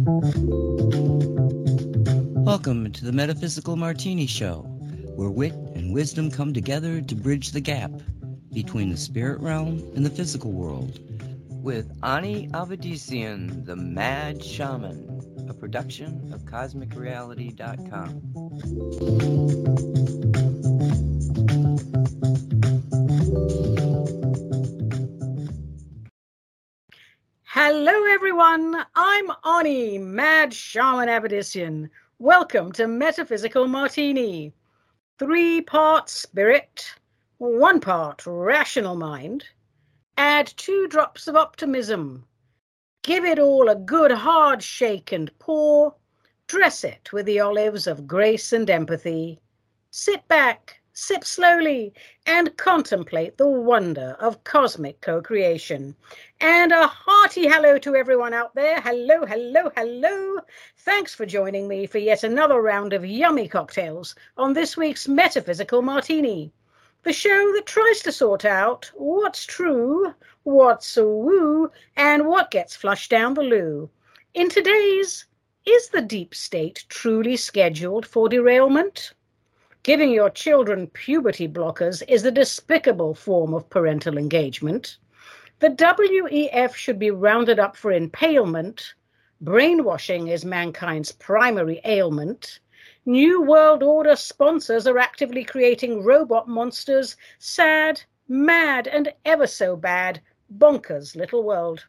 Welcome to the Metaphysical Martini Show, where wit and wisdom come together to bridge the gap between the spirit realm and the physical world. With Ani Avedissian, the Mad Shaman, a production of CosmicReality.com. Hello, everyone. I'm Ani, Mad Shaman Avedissian. Welcome to Metaphysical Martini. 3-part spirit, 1 part rational mind. Add 2 drops of optimism. Give it all a good hard shake and pour. Dress it with the olives of grace and empathy. Sit back, sip slowly, and contemplate the wonder of cosmic co-creation. And a hearty hello to everyone out there. Hello, hello, hello. Thanks for joining me for yet another round of yummy cocktails on this week's Metaphysical Martini, the show that tries to sort out what's true, what's a woo, and what gets flushed down the loo. In today's, is the deep state truly scheduled for derailment? Giving your children puberty blockers is a despicable form of parental engagement. The WEF should be rounded up for impalement. Brainwashing is mankind's primary ailment. New World Order sponsors are actively creating robot monsters. Sad, mad, and ever so bad. Bonkers little world.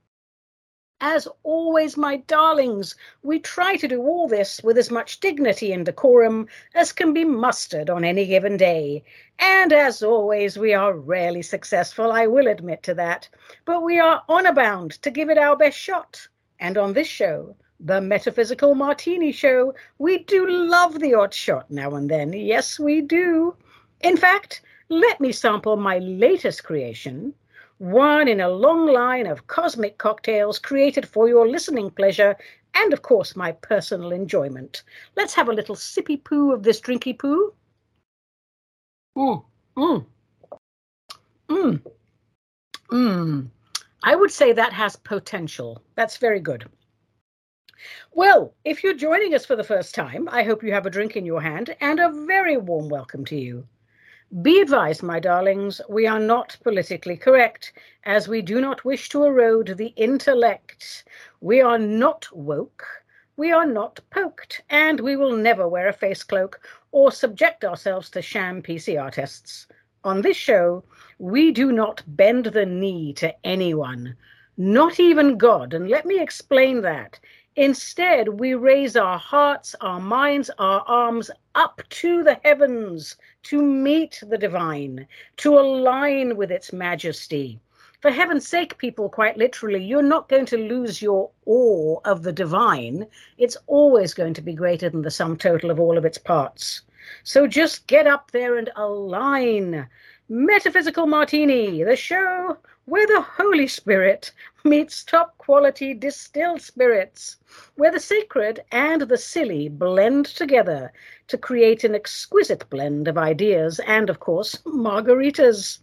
As always, my darlings, we try to do all this with as much dignity and decorum as can be mustered on any given day. And as always, we are rarely successful, I will admit to that. But we are honor bound to give it our best shot. And on this show, the Metaphysical Martini Show, we do love the odd shot now and then. Yes, we do. In fact, let me sample my latest creation, one in a long line of cosmic cocktails created for your listening pleasure and, of course, my personal enjoyment. Let's have a little sippy poo of this drinky poo. I would say that has potential. That's very good. Well, if you're joining us for the first time, I hope you have a drink in your hand and a very warm welcome to you. Be advised, my darlings, we are not politically correct, as we do not wish to erode the intellect. We are not woke, we are not poked, and we will never wear a face cloak or subject ourselves to sham PCR tests. On this show, we do not bend the knee to anyone, not even God, and let me explain that. Instead, we raise our hearts, our minds, our arms up to the heavens to meet the divine, to align with its majesty. For heaven's sake, people, quite literally, you're not going to lose your awe of the divine. It's always going to be greater than the sum total of all of its parts. So just get up there and align. Metaphysical Martini, the show where the Holy Spirit meets top quality distilled spirits, where the sacred and the silly blend together to create an exquisite blend of ideas and, of course, margaritas.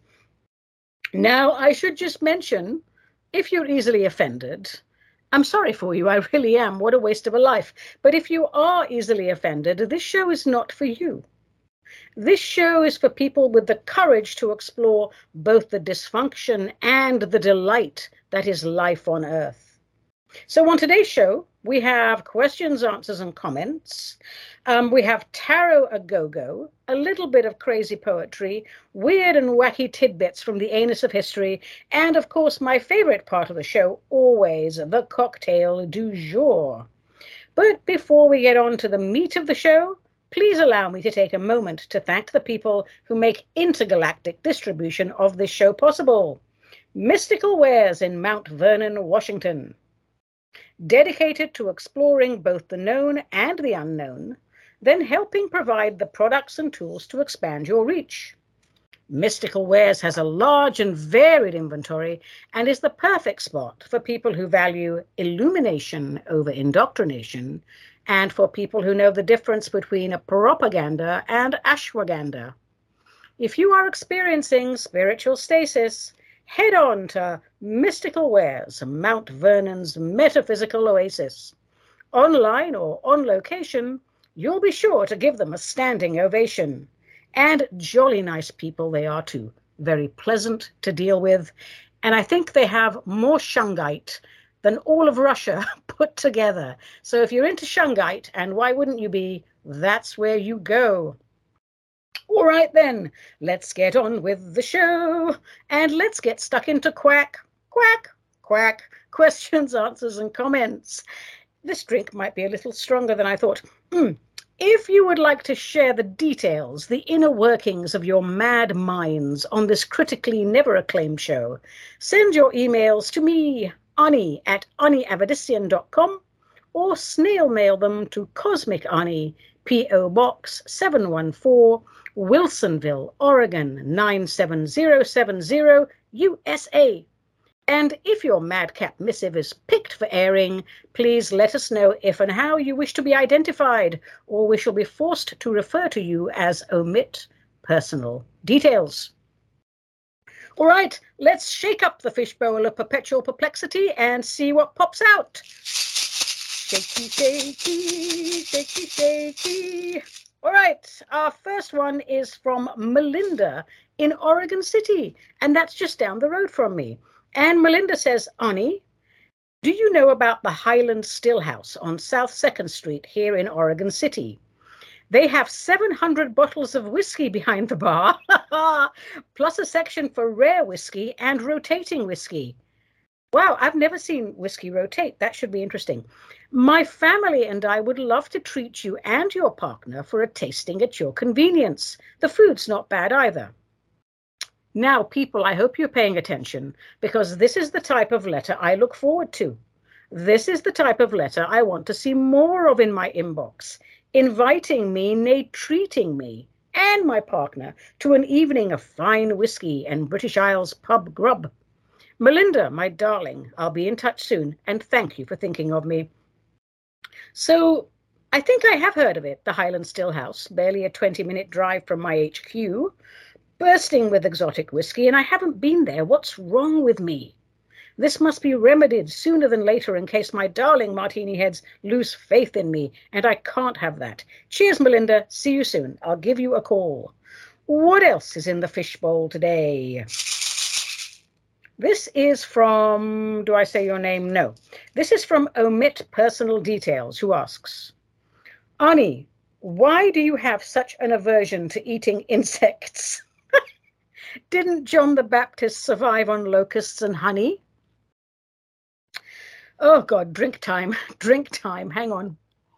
Now, I should just mention, if you're easily offended, I'm sorry for you, I really am. What a waste of a life. But if you are easily offended, this show is not for you. This show is for people with the courage to explore both the dysfunction and the delight that is life on Earth. So on today's show, we have questions, answers, and comments. We have tarot a go-go, a little bit of crazy poetry, weird and wacky tidbits from the anus of history, and of course, my favorite part of the show, always, the cocktail du jour. But before we get on to the meat of the show, please allow me to take a moment to thank the people who make intergalactic distribution of this show possible. Mystical Wares in Mount Vernon, Washington. Dedicated to exploring both the known and the unknown, then helping provide the products and tools to expand your reach. Mystical Wares has a large and varied inventory and is the perfect spot for people who value illumination over indoctrination, and for people who know the difference between a propaganda and ashwagandha. If you are experiencing spiritual stasis, head on to Mystical Wares, Mount Vernon's metaphysical oasis. online or on location, you'll be sure to give them a standing ovation. And jolly nice people they are too, very pleasant to deal with. And I think they have more shungite than all of Russia put together. So if you're into shungite, and why wouldn't you be, that's where you go. All right then, let's get on with the show, and let's get stuck into quack, questions, answers, and comments. This drink might be a little stronger than I thought. If you would like to share the details, the inner workings of your mad minds on this critically never acclaimed show, send your emails to me, Ani, at aniavedissian.com, or snail mail them to Cosmic Ani, P.O. Box 714, Wilsonville, Oregon 97070, USA. And if your madcap missive is picked for airing, please let us know if and how you wish to be identified, or we shall be forced to refer to you as omit personal details. All right, let's shake up the fishbowl of perpetual perplexity and see what pops out. Shaky, shaky, shaky, shaky. All right, our first one is from Melinda in Oregon City, and that's just down the road from me. And Melinda says, Ani, do you know about the Highland Stillhouse on South 2nd Street here in Oregon City? They have 700 bottles of whiskey behind the bar, plus a section for rare whiskey and rotating whiskey. Wow, I've never seen whiskey rotate. That should be interesting. My family and I would love to treat you and your partner for a tasting at your convenience. The food's not bad either. Now, people, I hope you're paying attention, because this is the type of letter I look forward to. This is the type of letter I want to see more of in my inbox, inviting me, nay, treating me and my partner to an evening of fine whiskey and British Isles pub grub. Melinda, my darling, I'll be in touch soon, and thank you for thinking of me. So, I think I have heard of it, the Highland Stillhouse, barely a 20-minute drive from my HQ, bursting with exotic whiskey, and I haven't been there. What's wrong with me? This must be remedied sooner than later in case my darling martini heads lose faith in me, and I can't have that. Cheers, Melinda. See you soon. I'll give you a call. What else is in the fishbowl today? This is from, do I say your name? No. This is from Omit Personal Details, who asks, Ani, why do you have such an aversion to eating insects? Didn't John the Baptist survive on locusts and honey? Oh, God, drink time. Hang on.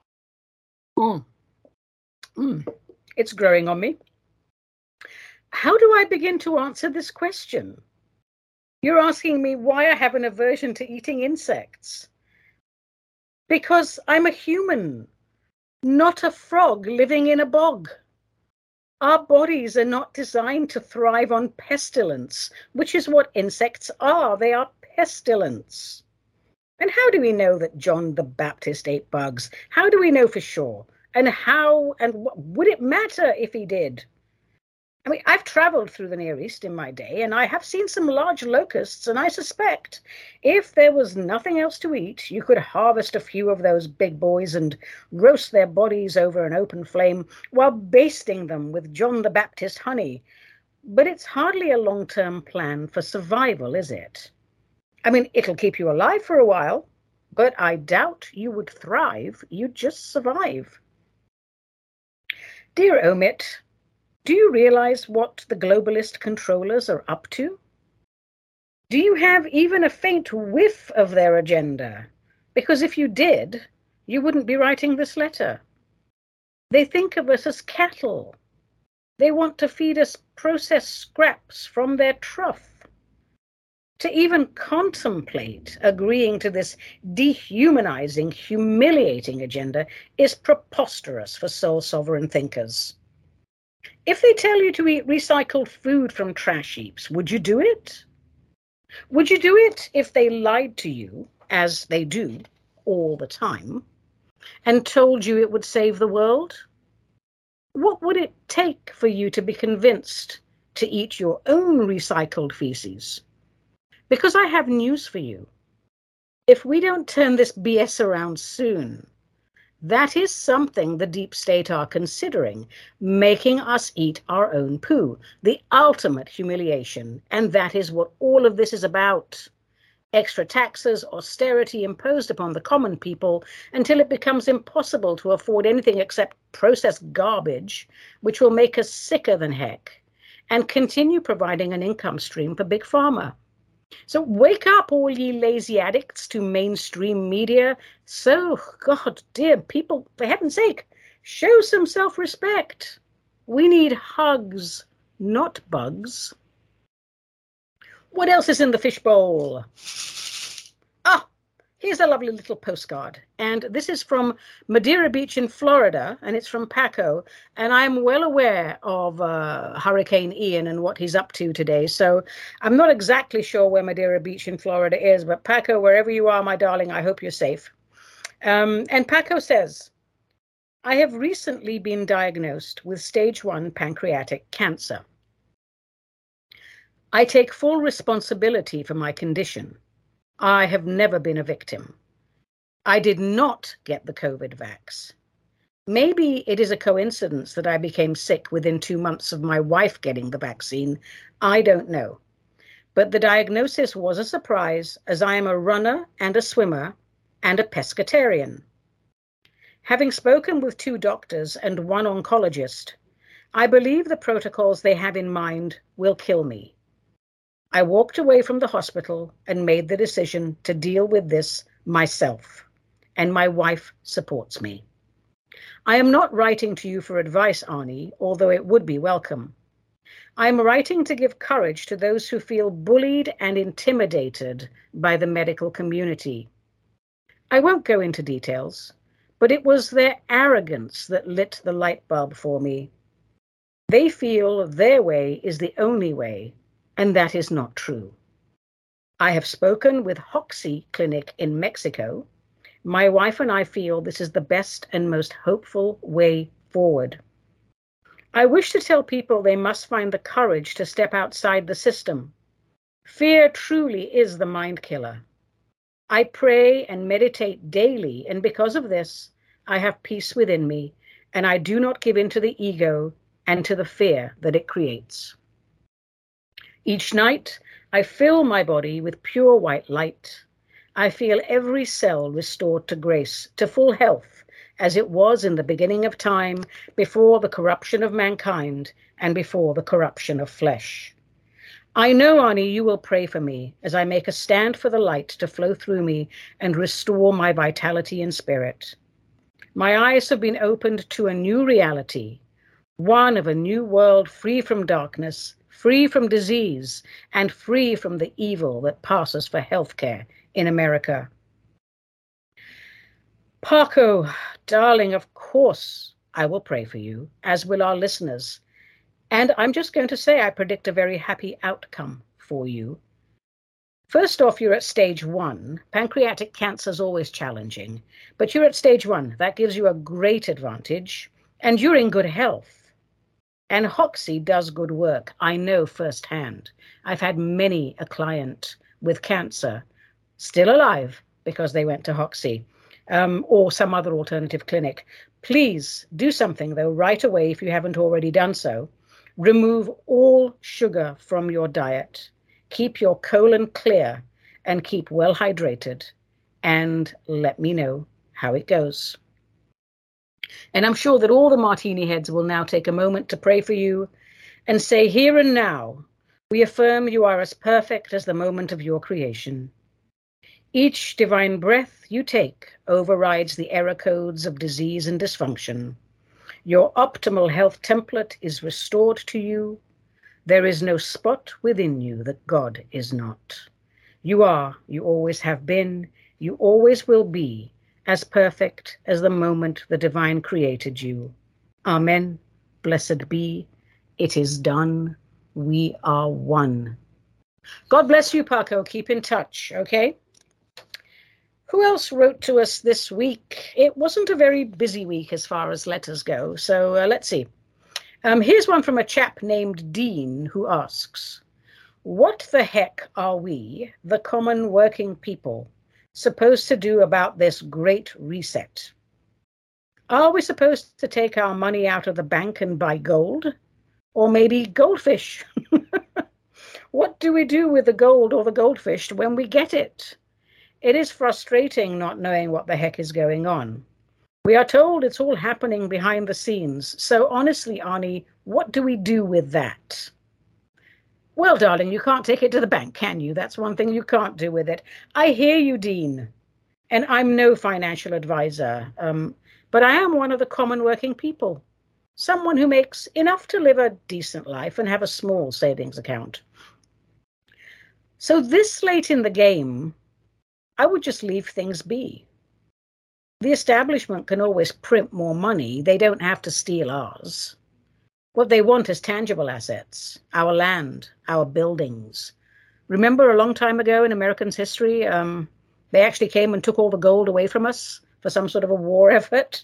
It's growing on me. How do I begin to answer this question? You're asking me why I have an aversion to eating insects. Because I'm a human, not a frog living in a bog. Our bodies are not designed to thrive on pestilence, which is what insects are. They are pestilence. And how do we know that John the Baptist ate bugs? How do we know for sure? And how and what would it matter if he did? I mean, I've traveled through the Near East in my day, and I have seen some large locusts, and I suspect if there was nothing else to eat, you could harvest a few of those big boys and roast their bodies over an open flame while basting them with John the Baptist honey. But it's hardly a long-term plan for survival, is it? I mean, it'll keep you alive for a while, but I doubt you would thrive. You'd just survive. Dear Omit, do you realize what the globalist controllers are up to? Do you have even a faint whiff of their agenda? Because if you did, you wouldn't be writing this letter. They think of us as cattle. They want to feed us processed scraps from their trough. To even contemplate agreeing to this dehumanizing, humiliating agenda is preposterous for soul-sovereign thinkers. If they tell you to eat recycled food from trash heaps, would you do it? Would you do it if they lied to you, as they do all the time, and told you it would save the world? What would it take for you to be convinced to eat your own recycled feces? Because I have news for you. If we don't turn this BS around soon, That is something the deep state are considering, making us eat our own poo, the ultimate humiliation. And that is what all of this is about. Extra taxes, austerity imposed upon the common people until it becomes impossible to afford anything except processed garbage, which will make us sicker than heck, and continue providing an income stream for Big Pharma. So wake up, all ye lazy addicts, to mainstream media. So, God dear people, for heaven's sake, show some self-respect. We need hugs, not bugs. What else is in the fishbowl? Ah, here's a lovely little postcard. And this is from Madeira Beach in Florida, and it's from Paco. And I'm well aware of Hurricane Ian and what he's up to today. So I'm not exactly sure where Madeira Beach in Florida is, but Paco, wherever you are, my darling, I hope you're safe. And Paco says, I have recently been diagnosed with stage 1 pancreatic cancer. I take full responsibility for my condition. I have never been a victim. I did not get the COVID vax. Maybe it is a coincidence that I became sick within 2 months of my wife getting the vaccine. I don't know. But the diagnosis was a surprise, as I am a runner and a swimmer and a pescatarian. Having spoken with 2 doctors and 1 oncologist, I believe the protocols they have in mind will kill me. I walked away from the hospital and made the decision to deal with this myself, and my wife supports me. I am not writing to you for advice, Arnie, although it would be welcome. I am writing to give courage to those who feel bullied and intimidated by the medical community. I won't go into details, but it was their arrogance that lit the light bulb for me. They feel their way is the only way, and that is not true. I have spoken with Hoxie Clinic in Mexico. My wife and I feel this is the best and most hopeful way forward. I wish to tell people they must find the courage to step outside the system. Fear truly is the mind killer. I pray and meditate daily, and because of this, I have peace within me, and I do not give in to the ego and to the fear that it creates. Each night, I fill my body with pure white light. I feel every cell restored to grace, to full health, as it was in the beginning of time, before the corruption of mankind and before the corruption of flesh. I know, Arnie, you will pray for me as I make a stand for the light to flow through me and restore my vitality and spirit. My eyes have been opened to a new reality, one of a new world free from darkness, free from disease, and free from the evil that passes for healthcare in America. Paco, darling, of course I will pray for you, as will our listeners. And I'm just going to say I predict a very happy outcome for you. First off, you're at stage 1. Pancreatic cancer is always challenging, but you're at stage 1. That gives you a great advantage, and you're in good health. And Hoxie does good work. I know firsthand. I've had many a client with cancer still alive because they went to Hoxie or some other alternative clinic. Please do something, though, right away if you haven't already done so. Remove all sugar from your diet. Keep your colon clear and keep well hydrated. And let me know how it goes. And I'm sure that all the martini heads will now take a moment to pray for you and say, here and now, we affirm you are as perfect as the moment of your creation. Each divine breath you take overrides the error codes of disease and dysfunction. Your optimal health template is restored to you. There is no spot within you that God is not. You are, you always have been, you always will be, as perfect as the moment the divine created you. Amen. Blessed be. It is done. We are one. God bless you, Paco. Keep in touch, okay? Who else wrote to us this week? It wasn't a very busy week as far as letters go, so let's see. Here's one from a chap named Dean who asks, what the heck are we, the common working people, supposed to do about this great reset? Are we supposed to take our money out of the bank and buy gold? Or maybe goldfish? What do we do with the gold or the goldfish when we get it? It is frustrating not knowing what the heck is going on. We are told it's all happening behind the scenes. So honestly, Arnie, what do we do with that? Well, darling, you can't take it to the bank, can you? That's one thing you can't do with it. I hear you, Dean. And I'm no financial advisor, but I am one of the common working people. Someone who makes enough to live a decent life and have a small savings account. So this late in the game, I would just leave things be. The establishment can always print more money. They don't have to steal ours. What they want is tangible assets, our land, our buildings. Remember a long time ago in Americans' history, they actually came and took all the gold away from us for some sort of a war effort.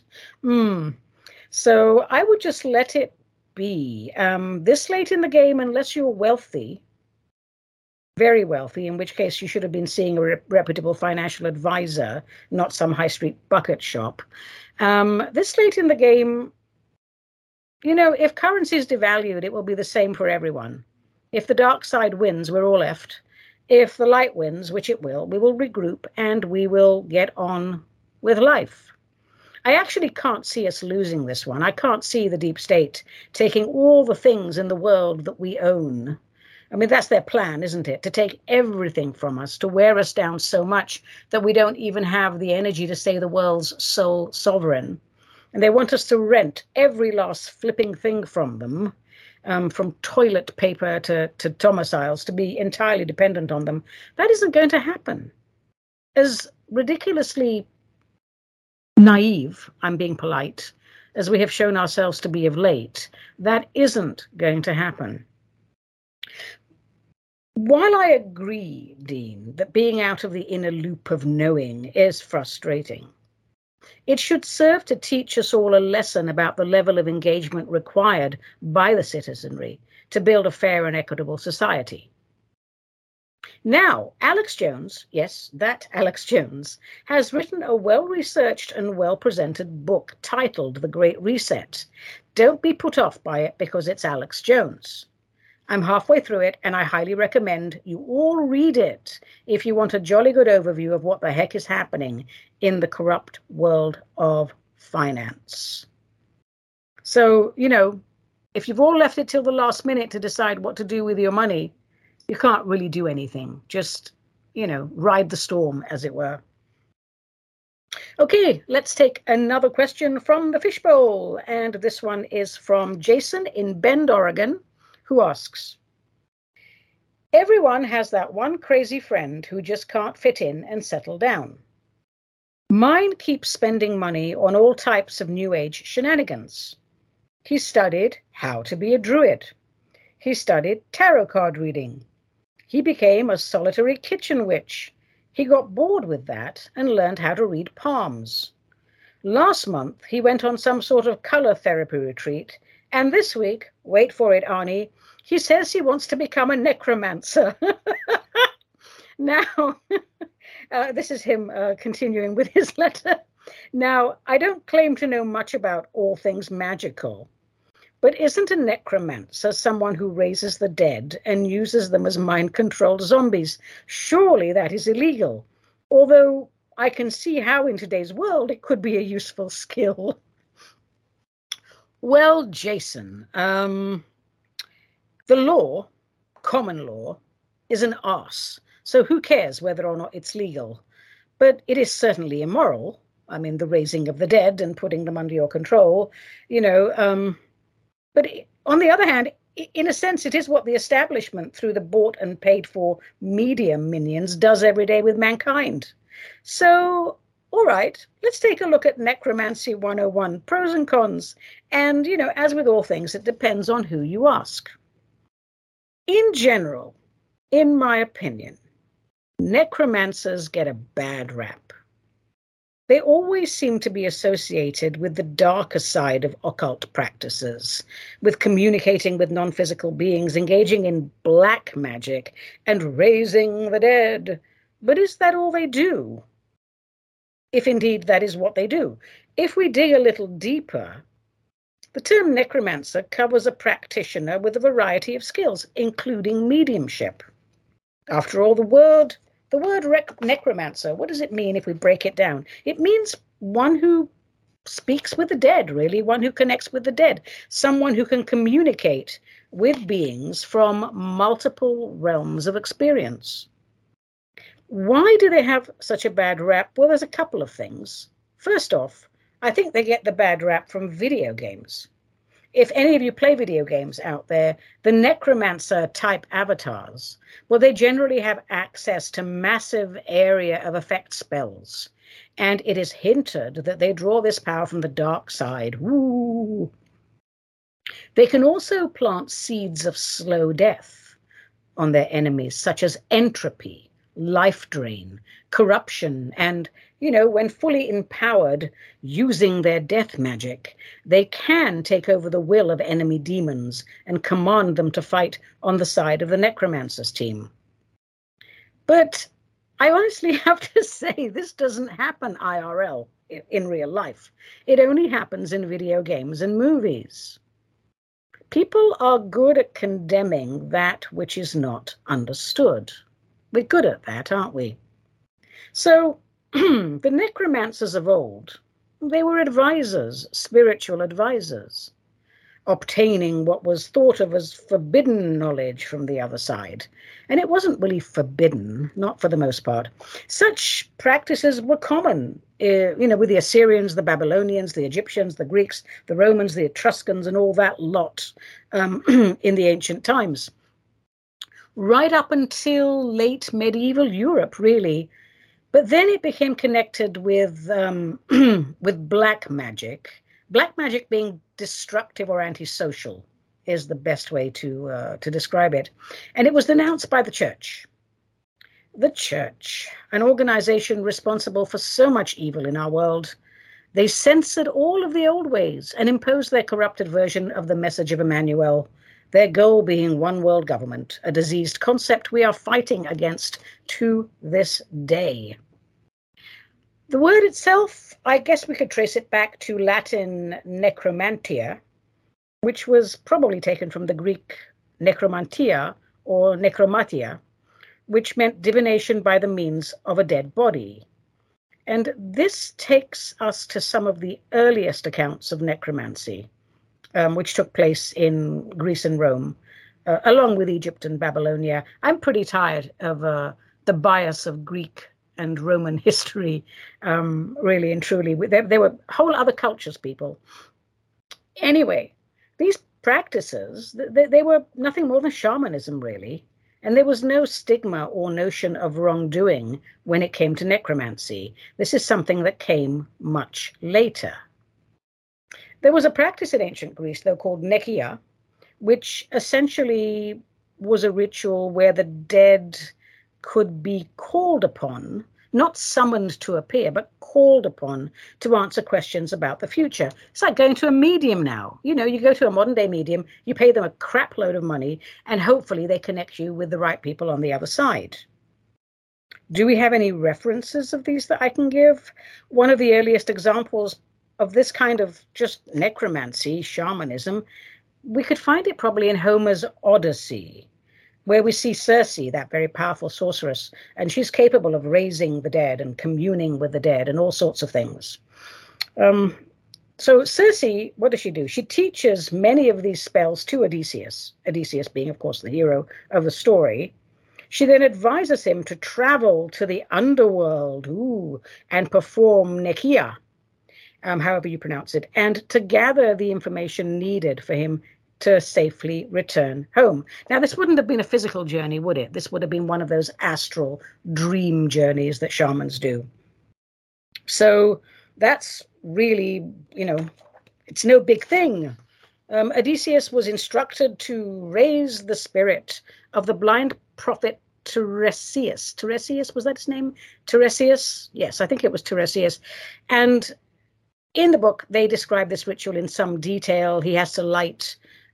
So I would just let it be. This late in the game, unless you're wealthy, very wealthy, in which case you should have been seeing a reputable financial advisor, not some high street bucket shop. This late in the game, if currency is devalued, it will be the same for everyone. If the dark side wins, we're all left. If the light wins, which it will, we will regroup and we will get on with life. I actually can't see us losing this one. I can't see the deep state taking all the things in the world that we own. I mean, that's their plan, isn't it? To take everything from us, to wear us down so much that we don't even have the energy to say the world's sole sovereign. And they want us to rent every last flipping thing from them, from toilet paper to domiciles, to be entirely dependent on them. That isn't going to happen. As ridiculously naive, I'm being polite, as we have shown ourselves to be of late, that isn't going to happen. While I agree, Dean, that being out of the inner loop of knowing is frustrating, it should serve to teach us all a lesson about the level of engagement required by the citizenry to build a fair and equitable society. Now, Alex Jones, yes, that Alex Jones, has written a well-researched and well-presented book titled The Great Reset. Don't be put off by it because it's Alex Jones. I'm halfway through it, and I highly recommend you all read it if you want a jolly good overview of what the heck is happening in the corrupt world of finance. So, if you've all left it till the last minute to decide what to do with your money, you can't really do anything. Just, ride the storm, as it were. Okay, let's take another question from the fishbowl. And this one is from Jason in Bend, Oregon, who asks, everyone has that one crazy friend who just can't fit in and settle down. Mine keeps spending money on all types of New Age shenanigans. He studied how to be a druid. He studied tarot card reading. He became a solitary kitchen witch. He got bored with that and learned how to read palms. Last month, he went on some sort of color therapy retreat. And this week, wait for it, Arnie, he says he wants to become a necromancer. Now, this is him continuing with his letter. Now, I don't claim to know much about all things magical, but isn't a necromancer someone who raises the dead and uses them as mind-controlled zombies? Surely that is illegal, although I can see how in today's world it could be a useful skill. Well, Jason, the law, common law, is an arse. So who cares whether or not it's legal? But it is certainly immoral. I mean, the raising of the dead and putting them under your control, but on the other hand, in a sense, it is what the establishment, through the bought and paid for media minions, does every day with mankind. So, all right, let's take a look at Necromancy 101, pros and cons. And, as with all things, it depends on who you ask. In general, in my opinion, necromancers get a bad rap. They always seem to be associated with the darker side of occult practices, with communicating with non-physical beings, engaging in black magic, and raising the dead. But is that all they do? if indeed that is what they do. If we dig a little deeper, the term necromancer covers a practitioner with a variety of skills, including mediumship. After all, the word necromancer, what does it mean if we break it down? It means one who speaks with the dead, really, one who connects with the dead, someone who can communicate with beings from multiple realms of experience. Why do they have such a bad rap? Well, there's a couple of things. First off, I think they get the bad rap from video games. If any of you play video games out there, the necromancer type avatars, well, they generally have access to massive area of effect spells. And it is hinted that they draw this power from the dark side. Woo! They can also plant seeds of slow death on their enemies, such as entropy, life drain, corruption, and, when fully empowered using their death magic, they can take over the will of enemy demons and command them to fight on the side of the necromancer's team. But I honestly have to say this doesn't happen IRL in real life. It only happens in video games and movies. People are good at condemning that which is not understood. We're good at that, aren't we? So the necromancers of old, they were advisors, spiritual advisors, obtaining what was thought of as forbidden knowledge from the other side. And it wasn't really forbidden, not for the most part. Such practices were common, with the Assyrians, the Babylonians, the Egyptians, the Greeks, the Romans, the Etruscans, and all that lot in the ancient times. Right up until late medieval Europe, really. But then it became connected with black magic. Black magic being destructive or antisocial is the best way to describe it. And it was denounced by the church. The church, an organization responsible for so much evil in our world, they censored all of the old ways and imposed their corrupted version of the message of Emmanuel, their goal being one world government, a diseased concept we are fighting against to this day. The word itself, I guess we could trace it back to Latin necromantia, which was probably taken from the Greek necromantia or necromatia, which meant divination by the means of a dead body. And this takes us to some of the earliest accounts of necromancy, which took place in Greece and Rome, along with Egypt and Babylonia. I'm pretty tired of the bias of Greek and Roman history, really and truly. There were whole other cultures, people. Anyway, these practices, they were nothing more than shamanism, really. And there was no stigma or notion of wrongdoing when it came to necromancy. This is something that came much later. There was a practice in ancient Greece, though, called nekia, which essentially was a ritual where the dead could be called upon, not summoned to appear, but called upon to answer questions about the future. It's like going to a medium now. You go to a modern day medium, you pay them a crap load of money, and hopefully they connect you with the right people on the other side. Do we have any references of these that I can give? One of the earliest examples of this kind of just necromancy, shamanism, we could find it probably in Homer's Odyssey, where we see Circe, that very powerful sorceress, and she's capable of raising the dead and communing with the dead and all sorts of things. So Circe, what does she do? She teaches many of these spells to Odysseus, Odysseus being, of course, the hero of the story. She then advises him to travel to the underworld and perform nekia, however you pronounce it, and to gather the information needed for him to safely return home. Now, this wouldn't have been a physical journey, would it? This would have been one of those astral dream journeys that shamans do. So that's really, it's no big thing. Odysseus was instructed to raise the spirit of the blind prophet Tiresias. Tiresias, was that his name? Tiresias? Yes, I think it was Tiresias. And in the book, they describe this ritual in some detail. He has to light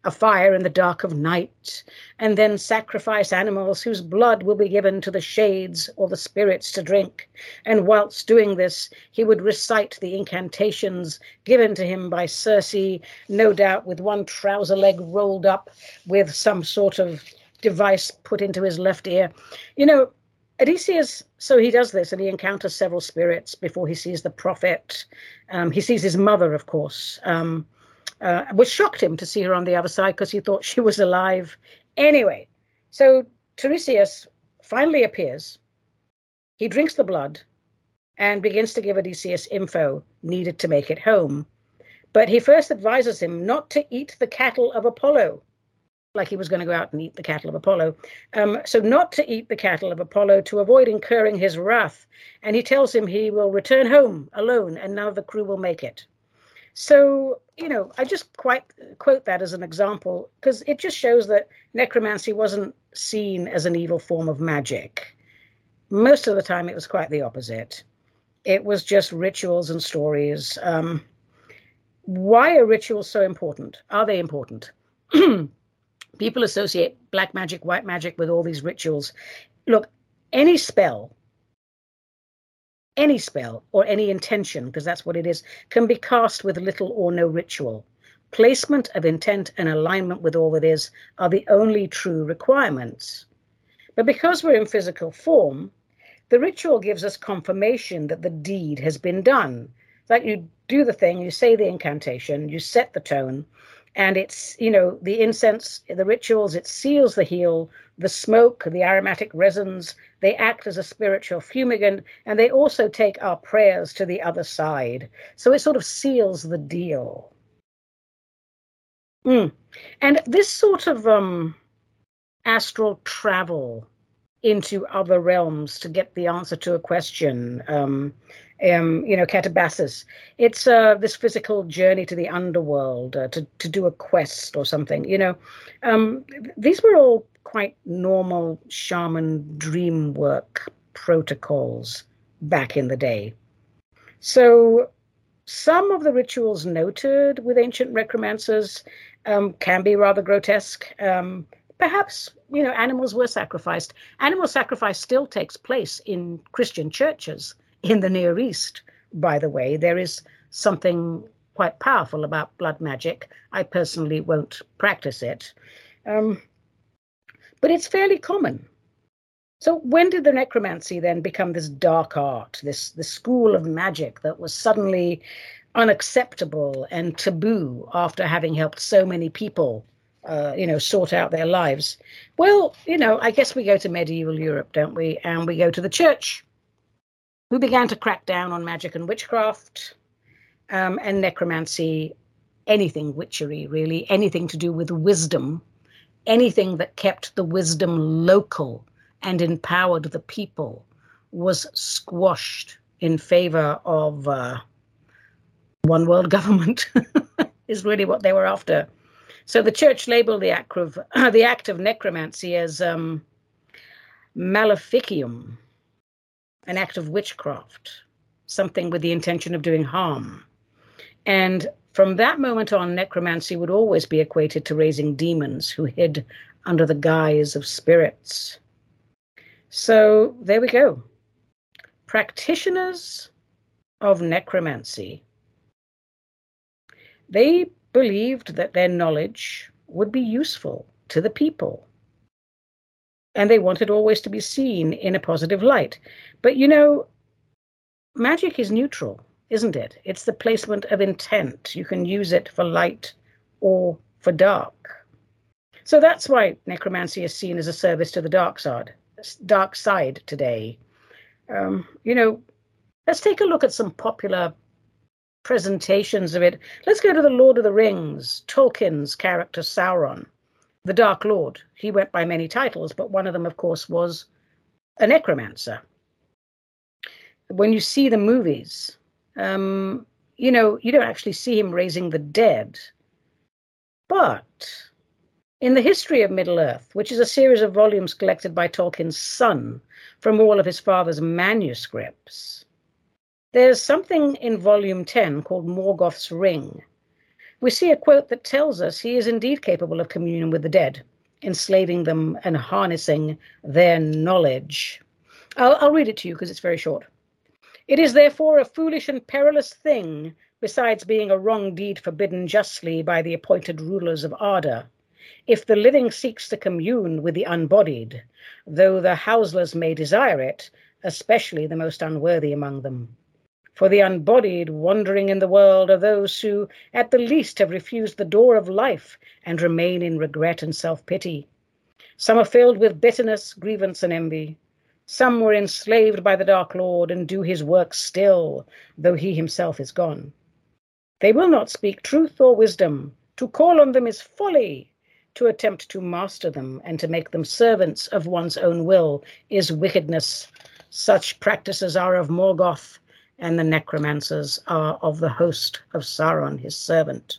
a fire in the dark of night, and then sacrifice animals whose blood will be given to the shades or the spirits to drink. And whilst doing this, he would recite the incantations given to him by Circe, no doubt with one trouser leg rolled up with some sort of device put into his left ear. You know, Odysseus, so he does this and he encounters several spirits before he sees the prophet. He sees his mother, of course, which shocked him to see her on the other side because he thought she was alive. Anyway, so Tiresias finally appears. He drinks the blood and begins to give Odysseus info needed to make it home. But he first advises him not to eat the cattle of Apollo, like he was going to go out and eat the cattle of Apollo. So not to eat the cattle of Apollo to avoid incurring his wrath. And he tells him he will return home alone and none of the crew will make it. So, you know, I just quote that as an example because it just shows that necromancy wasn't seen as an evil form of magic. Most of the time it was quite the opposite. It was just rituals and stories. Why are rituals so important? Are they important? People associate black magic, white magic with all these rituals. Look, any spell or any intention, because that's what it is, can be cast with little or no ritual. Placement of intent and alignment with all that is are the only true requirements. But because we're in physical form, the ritual gives us confirmation that the deed has been done. Like you do the thing, you say the incantation, you set the tone, and it's, you know, the incense, the rituals, it seals the heal, the smoke, the aromatic resins, they act as a spiritual fumigant, and they also take our prayers to the other side. So it sort of seals the deal. And this sort of astral travel into other realms to get the answer to a question, you know, katabasis. It's this physical journey to the underworld to do a quest or something, you know. These were all quite normal shaman dream work protocols back in the day. So some of the rituals noted with ancient necromancers can be rather grotesque. Perhaps, you know, animals were sacrificed. Animal sacrifice still takes place in Christian churches in the Near East, by the way. There is something quite powerful about blood magic. I personally won't practice it. But it's fairly common. So when did the necromancy then become this dark art, this school of magic that was suddenly unacceptable and taboo after having helped so many people you know, sort out their lives? Well, you know, I guess we go to medieval Europe, don't we? And we go to the church, who began to crack down on magic and witchcraft and necromancy, anything witchery, really, anything to do with wisdom, anything that kept the wisdom local and empowered the people was squashed in favor of one world government is really what they were after. So the church labeled the act of necromancy as maleficium, an act of witchcraft, something with the intention of doing harm. And from that moment on, necromancy would always be equated to raising demons who hid under the guise of spirits. So there we go. Practitioners of necromancy. They believed that their knowledge would be useful to the people. And they wanted always to be seen in a positive light. But, you know, magic is neutral, isn't it? It's the placement of intent. You can use it for light or for dark. So that's why necromancy is seen as a service to the dark side today. You know, let's take a look at some popular presentations of it. Let's go to the Lord of the Rings, Tolkien's character Sauron, the Dark Lord. He went by many titles, but one of them, of course, was a necromancer. When you see the movies, you know, you don't actually see him raising the dead. But in the History of Middle-earth, which is a series of volumes collected by Tolkien's son from all of his father's manuscripts, there's something in volume 10 called Morgoth's Ring. we see a quote that tells us he is indeed capable of communion with the dead, enslaving them and harnessing their knowledge. I'll read it to you because it's very short. It is therefore a foolish and perilous thing, besides being a wrong deed forbidden justly by the appointed rulers of Arda, if the living seeks to commune with the unbodied, though the houseless may desire it, especially the most unworthy among them. For the unbodied wandering in the world are those who, at the least, have refused the door of life and remain in regret and self-pity. Some are filled with bitterness, grievance, and envy. Some were enslaved by the Dark Lord and do his work still, though he himself is gone. They will not speak truth or wisdom. To call on them is folly. To attempt to master them and to make them servants of one's own will is wickedness. Such practices are of Morgoth, and the necromancers are of the host of Sauron, his servant.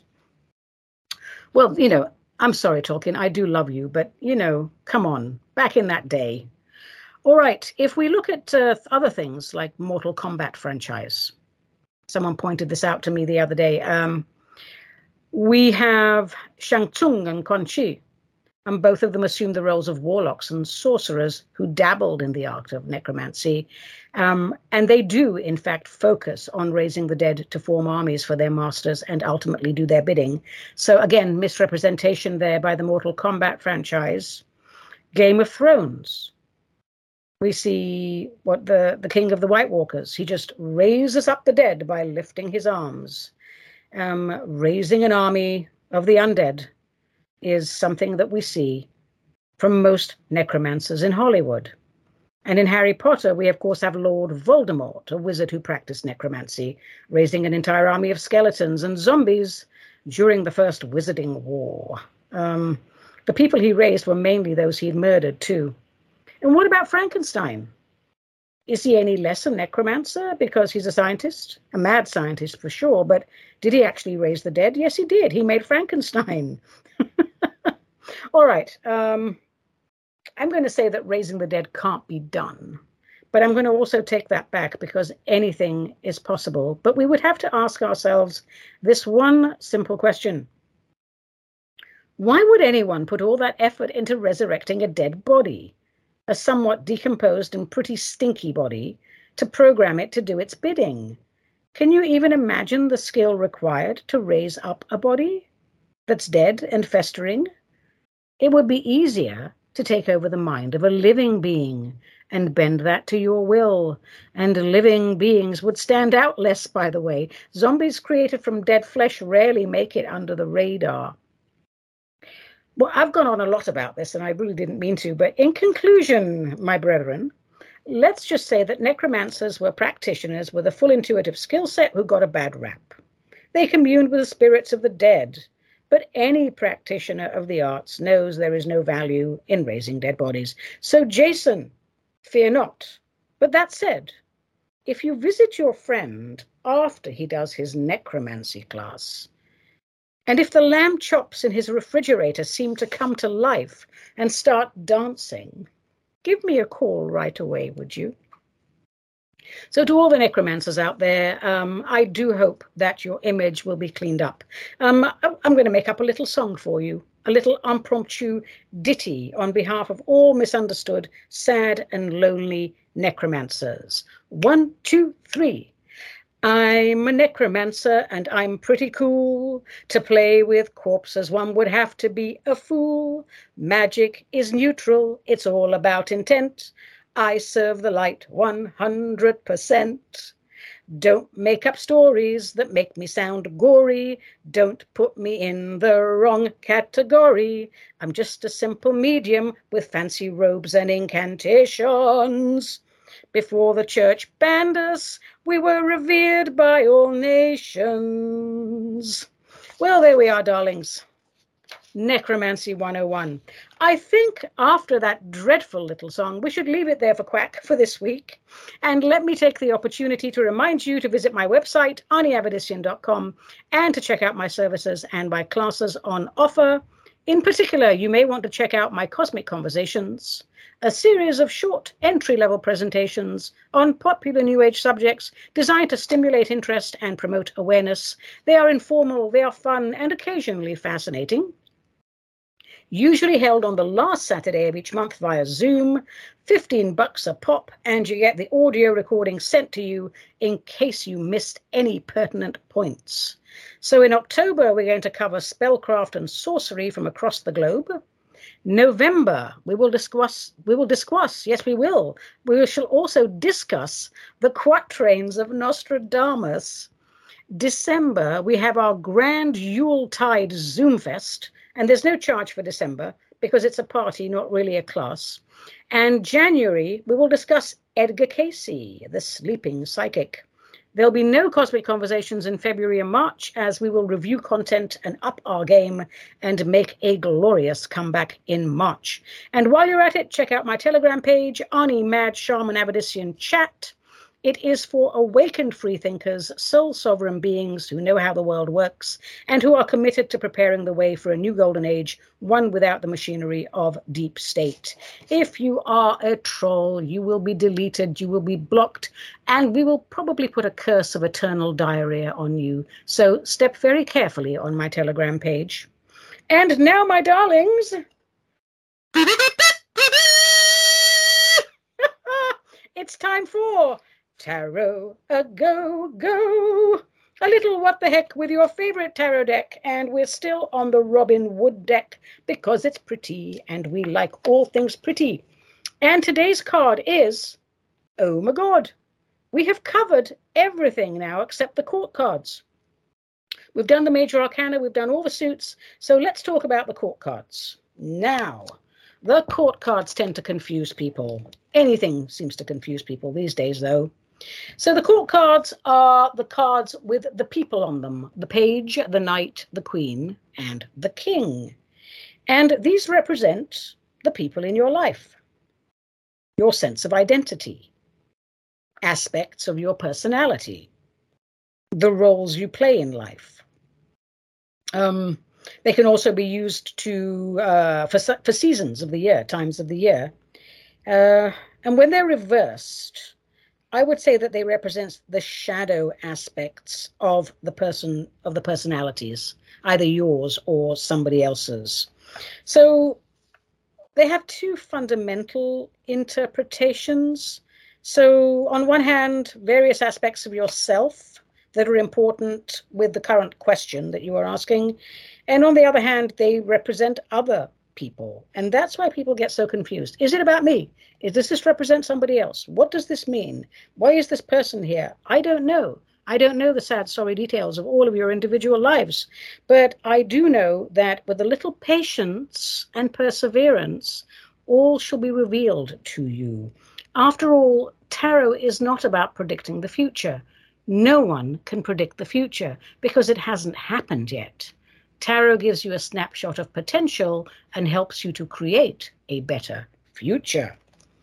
Well, I'm sorry, Tolkien, I do love you, but, come on, back in that day. All right, if we look at other things like Mortal Kombat franchise, someone pointed this out to me the other day. We have Shang Tsung and Quan Chi, and both of them assumed the roles of warlocks and sorcerers who dabbled in the art of necromancy. And they do, in fact, focus on raising the dead to form armies for their masters and ultimately do their bidding. So again, misrepresentation there by the Mortal Kombat franchise. Game of Thrones. We see what the King of the White Walkers. He just raises up the dead by lifting his arms. Raising an army of the undead is something that we see from most necromancers in Hollywood. And in Harry Potter, we of course have Lord Voldemort, a wizard who practiced necromancy, raising an entire army of skeletons and zombies during the First Wizarding War. The people he raised were mainly those he'd murdered too. And what about Frankenstein? Is he any less a necromancer because he's a scientist? A mad scientist for sure, but did he actually raise the dead? Yes, he did. He made Frankenstein. All right. I'm going to say that raising the dead can't be done, but I'm going to also take that back because anything is possible. But we would have to ask ourselves this one simple question. Why would anyone put all that effort into resurrecting a dead body? A somewhat decomposed and pretty stinky body, to program it to do its bidding. Can you even imagine the skill required to raise up a body that's dead and festering? It would be easier to take over the mind of a living being and bend that to your will. And living beings would stand out less, by the way. Zombies created from dead flesh rarely make it under the radar. Well, I've gone on a lot about this, and I really didn't mean to, but in conclusion, my brethren, let's just say that necromancers were practitioners with a full intuitive skill set who got a bad rap. They communed with the spirits of the dead, but any practitioner of the arts knows there is no value in raising dead bodies. So, Jason, fear not. But that said, if you visit your friend after he does his necromancy class, and if the lamb chops in his refrigerator seem to come to life and start dancing, give me a call right away, would you? So to all the necromancers out there, I do hope that your image will be cleaned up. I'm going to make up a little song for you, a little impromptu ditty on behalf of all misunderstood, sad and lonely necromancers. 1, 2, 3. I'm a necromancer and I'm pretty cool. To play with corpses one would have to be a fool. Magic is neutral, it's all about intent. I serve the light 100%. Don't make up stories that make me sound gory. Don't put me in the wrong category. I'm just a simple medium with fancy robes and incantations. Before the church banned us, we were revered by all nations. Well, there we are, darlings. Necromancy 101. I think after that dreadful little song, we should leave it there for Quack for this week. And let me take the opportunity to remind you to visit my website, AniAvedissian.com, and to check out my services and my classes on offer. In particular, you may want to check out my Cosmic Conversations, a series of short entry-level presentations on popular New Age subjects designed to stimulate interest and promote awareness. They are informal, they are fun, and occasionally fascinating. Usually held on the last Saturday of each month via Zoom, $15 a pop, and you get the audio recording sent to you in case you missed any pertinent points. So in October, we're going to cover spellcraft and sorcery from across the globe. November, we will discuss, yes, we will. We shall also discuss the quatrains of Nostradamus. December, we have our grand Yuletide Zoomfest, and there's no charge for December because it's a party, not really a class. And January, we will discuss Edgar Cayce, the sleeping psychic. There'll be no Cosmic Conversations in February and March, as we will review content and up our game and make a glorious comeback in March. And while you're at it, check out my Telegram page, Ani Mad Shaman Avedisian Chat. It is for awakened freethinkers, soul sovereign beings who know how the world works and who are committed to preparing the way for a new golden age, one without the machinery of deep state. If you are a troll, you will be deleted, you will be blocked, and we will probably put a curse of eternal diarrhea on you. So step very carefully on my Telegram page. And now, my darlings, it's time for Tarot a Go. A little what the heck with your favorite tarot deck, and we're still on the Robin Wood deck because it's pretty and we like all things pretty. And today's card is, oh my God, we have covered everything now except the court cards. We've done the major arcana, we've done all the suits, so let's talk about the court cards. Now, the court cards tend to confuse people. Anything seems to confuse people these days, though. So the court cards are the cards with the people on them, the page, the knight, the queen, and the king. And these represent the people in your life, your sense of identity, aspects of your personality, the roles you play in life. They can also be used to for seasons of the year, times of the year. And when they're reversed, I would say that they represent the shadow aspects of the personalities, either yours or somebody else's. So they have two fundamental interpretations. So on one hand, various aspects of yourself that are important with the current question that you are asking. And on the other hand, they represent other people. And that's why people get so confused. Is it about me? Does this represent somebody else? What does this mean? Why is this person here? I don't know. I don't know the sad, sorry details of all of your individual lives. But I do know that with a little patience and perseverance, all shall be revealed to you. After all, tarot is not about predicting the future. No one can predict the future because it hasn't happened yet. Tarot gives you a snapshot of potential and helps you to create a better future.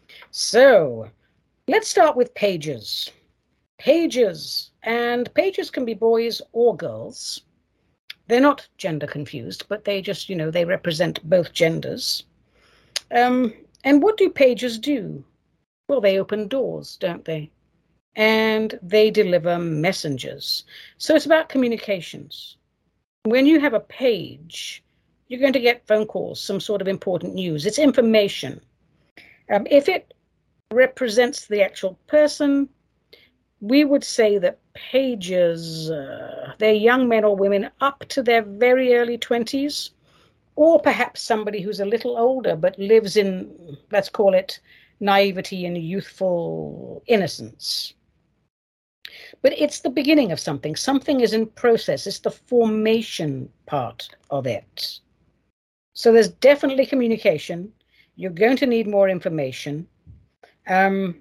So let's start with pages. Pages, and pages can be boys or girls. They're not gender confused, but they just, they represent both genders. And what do pages do? Well, they open doors, don't they? And they deliver messengers. So it's about communications. When you have a page, you're going to get phone calls, some sort of important news. It's information. If it represents the actual person, we would say that pages, they're young men or women up to their very early 20s, or perhaps somebody who's a little older but lives in, let's call it, naivety and youthful innocence. But it's the beginning of something. Something is in process. It's the formation part of it. So there's definitely communication. You're going to need more information. And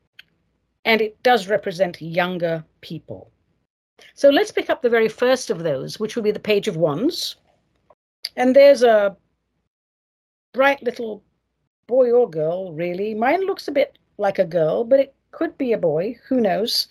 it does represent younger people. So let's pick up the very first of those, which will be the Page of Wands. And there's a bright little boy or girl, really. Mine looks a bit like a girl, but it could be a boy, who knows,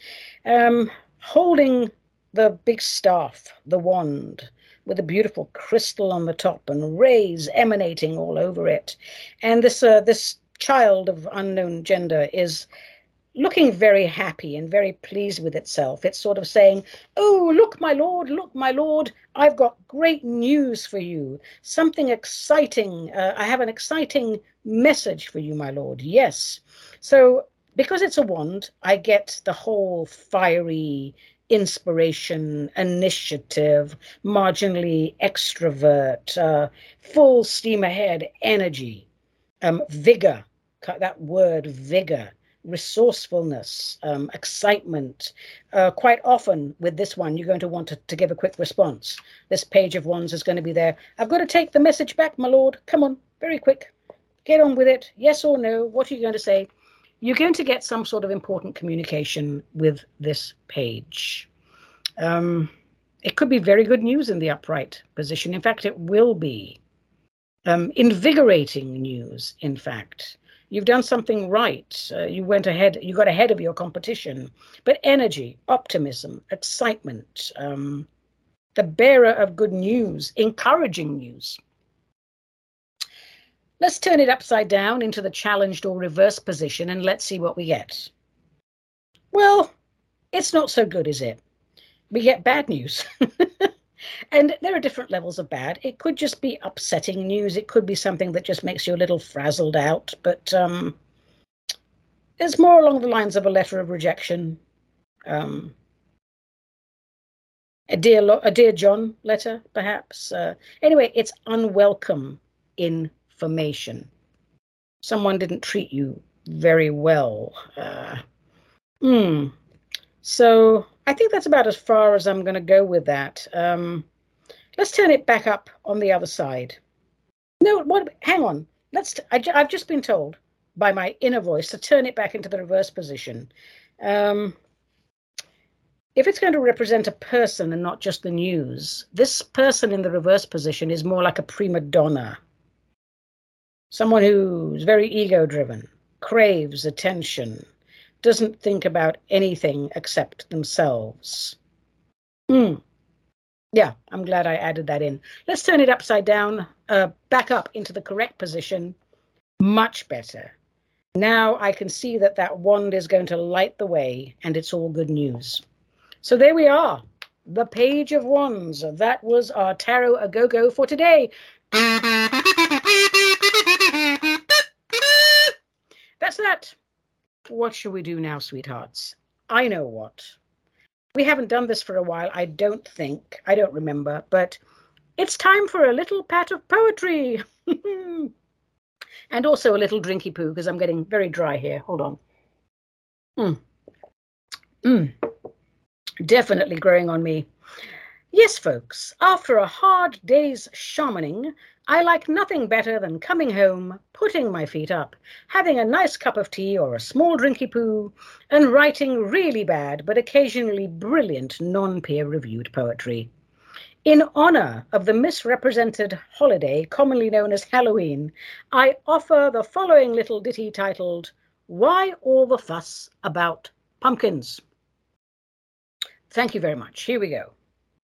holding the big staff, the wand, with a beautiful crystal on the top and rays emanating all over it. And this child of unknown gender is looking very happy and very pleased with itself. It's sort of saying, oh, look, my lord, I've got great news for you. Something exciting. I have an exciting message for you, my lord. Yes. So because it's a wand, I get the whole fiery inspiration, initiative, marginally extrovert, full steam ahead energy, vigor, that word vigor, resourcefulness, excitement. Quite often with this one, you're going to want to give a quick response. This page of wands is going to be there. I've got to take the message back, my lord. Come on, very quick. Get on with it. Yes or no? What are you going to say? You're going to get some sort of important communication with this page. It could be very good news in the upright position. In fact, it will be invigorating news, in fact. You've done something right. You went ahead, you got ahead of your competition. But energy, optimism, excitement, the bearer of good news, encouraging news. Let's turn it upside down into the challenged or reverse position and let's see what we get. Well, it's not so good, is it? We get bad news. And there are different levels of bad. It could just be upsetting news. It could be something that just makes you a little frazzled out. But it's more along the lines of a letter of rejection. A dear John letter, perhaps. Anyway, it's unwelcome information. Someone didn't treat you very well. So I think that's about as far as I'm going to go with that. Let's turn it back up on the other side. No, hang on. I've just been told by my inner voice to turn it back into the reverse position. If it's going to represent a person and not just the news, this person in the reverse position is more like a prima donna. Someone who's very ego-driven, craves attention, doesn't think about anything except themselves. Yeah, I'm glad I added that in. Let's turn it upside down, back up into the correct position. Much better. Now I can see that wand is going to light the way, and it's all good news. So there we are, the Page of Wands. That was our Tarot A-Go-Go for today. That's that. What shall we do now, sweethearts? I know what. We haven't done this for a while, I don't remember, but it's time for a little pat of poetry. And also a little drinky poo, because I'm getting very dry here. Hold on. Definitely growing on me. Yes, folks, after a hard day's shamaning, I like nothing better than coming home, putting my feet up, having a nice cup of tea or a small drinky poo, and writing really bad but occasionally brilliant non-peer-reviewed poetry. In honor of the misrepresented holiday commonly known as Halloween, I offer the following little ditty titled, Why All the Fuss About Pumpkins? Thank you very much. Here we go.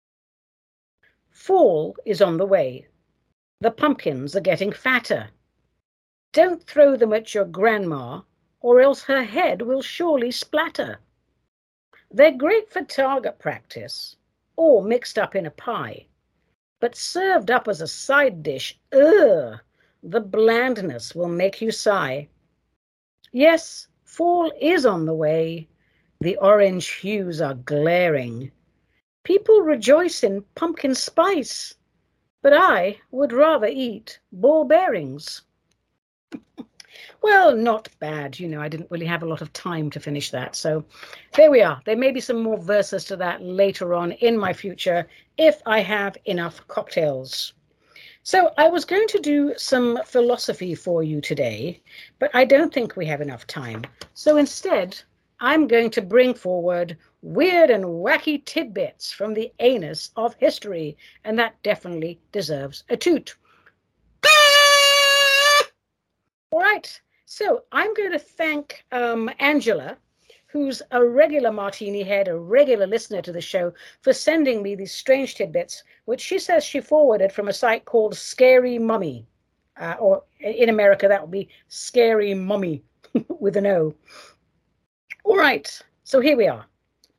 Fall is on the way. The pumpkins are getting fatter. Don't throw them at your grandma, or else her head will surely splatter. They're great for target practice, or mixed up in a pie. But served up as a side dish, the blandness will make you sigh. Yes, fall is on the way. The orange hues are glaring. People rejoice in pumpkin spice, but I would rather eat ball bearings. Well, not bad. I didn't really have a lot of time to finish that. So there we are. There may be some more verses to that later on in my future if I have enough cocktails. So I was going to do some philosophy for you today, but I don't think we have enough time. So instead, I'm going to bring forward weird and wacky tidbits from the anus of history, and that definitely deserves a toot. All right, so I'm going to thank Angela, who's a regular Martini head, a regular listener to the show, for sending me these strange tidbits, which she says she forwarded from a site called Scary Mummy. or in America, that would be scary mummy with an O. All right, so here we are.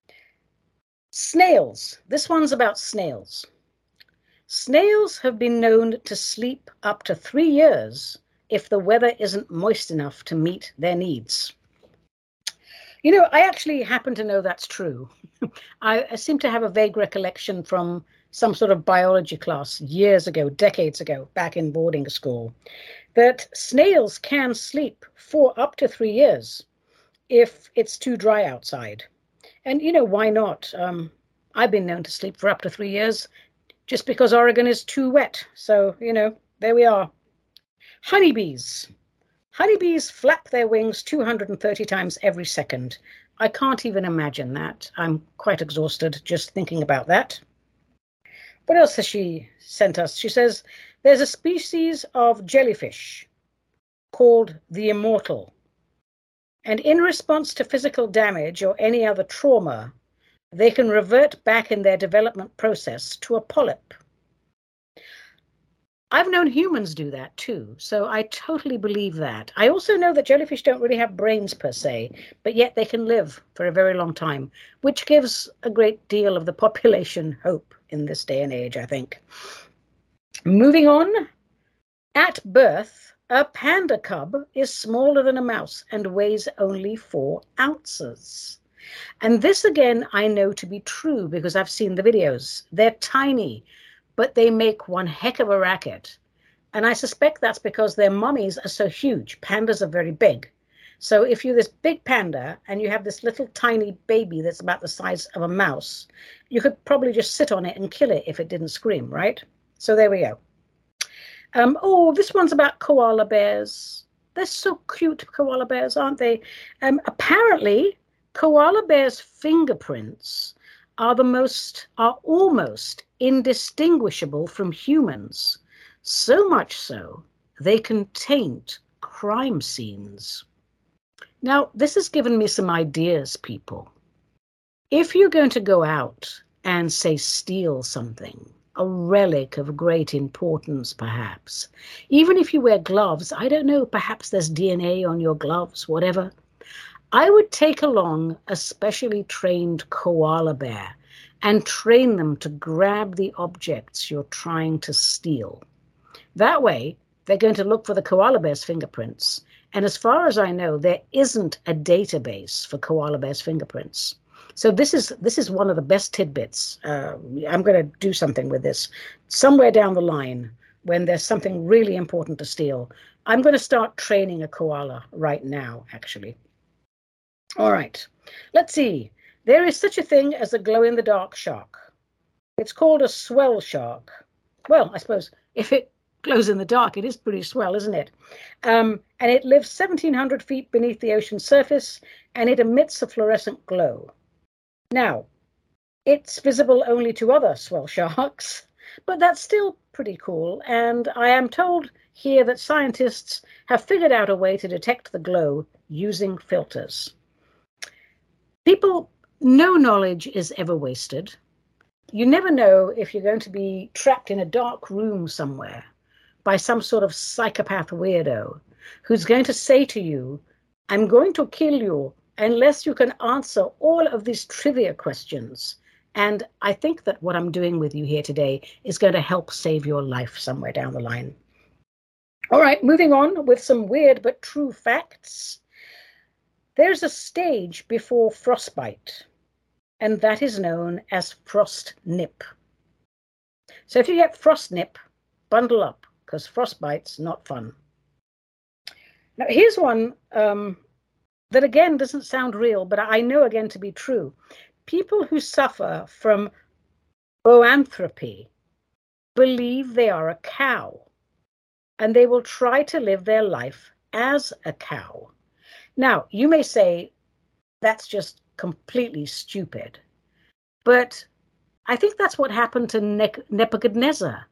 Snails. This one's about snails. Snails have been known to sleep up to 3 years if the weather isn't moist enough to meet their needs. You know, I actually happen to know that's true. I seem to have a vague recollection from some sort of biology class years ago, decades ago, back in boarding school, that snails can sleep for up to 3 years if it's too dry outside. And, you know, why not? I've been known to sleep for up to 3 years just because Oregon is too wet. So, you know, there we are. Honeybees. Honeybees flap their wings 230 times every second. I can't even imagine that. I'm quite exhausted just thinking about that. What else has she sent us? She says, there's a species of jellyfish called the immortal. And in response to physical damage or any other trauma, they can revert back in their development process to a polyp. I've known humans do that too, so I totally believe that. I also know that jellyfish don't really have brains per se, but yet they can live for a very long time, which gives a great deal of the population hope in this day and age, I think. Moving on, at birth, a panda cub is smaller than a mouse and weighs only 4 ounces. And this, again, I know to be true because I've seen the videos. They're tiny, but they make one heck of a racket. And I suspect that's because their mummies are so huge. Pandas are very big. So if you're this big panda and you have this little tiny baby that's about the size of a mouse, you could probably just sit on it and kill it if it didn't scream, right? So there we go. This one's about koala bears. They're so cute, koala bears, aren't they? Apparently, koala bears' fingerprints are almost indistinguishable from humans, so much so they can taint crime scenes. Now, this has given me some ideas, people. If you're going to go out and, say, steal something, a relic of great importance, perhaps, even if you wear gloves, I don't know, perhaps there's DNA on your gloves, whatever, I would take along a specially trained koala bear and train them to grab the objects you're trying to steal. That way, they're going to look for the koala bear's fingerprints. And as far as I know, there isn't a database for koala bear's fingerprints. So this is one of the best tidbits. I'm going to do something with this. Somewhere down the line, when there's something really important to steal, I'm going to start training a koala right now, actually. All right, let's see. There is such a thing as a glow-in-the-dark shark. It's called a swell shark. Well, I suppose if it glows in the dark, it is pretty swell, isn't it? And it lives 1,700 feet beneath the ocean surface, and it emits a fluorescent glow. Now, it's visible only to other swell sharks, but that's still pretty cool. And I am told here that scientists have figured out a way to detect the glow using filters. People, no knowledge is ever wasted. You never know if you're going to be trapped in a dark room somewhere by some sort of psychopath weirdo who's going to say to you, I'm going to kill you unless you can answer all of these trivia questions. And I think that what I'm doing with you here today is going to help save your life somewhere down the line. All right, moving on with some weird but true facts. There's a stage before frostbite, and that is known as frost nip. So if you get frost nip, bundle up, because frostbite's not fun. Now, here's one that, again, doesn't sound real, but I know, again, to be true. People who suffer from boanthropy believe they are a cow, and they will try to live their life as a cow. Now, you may say that's just completely stupid, but I think that's what happened to Nebuchadnezzar.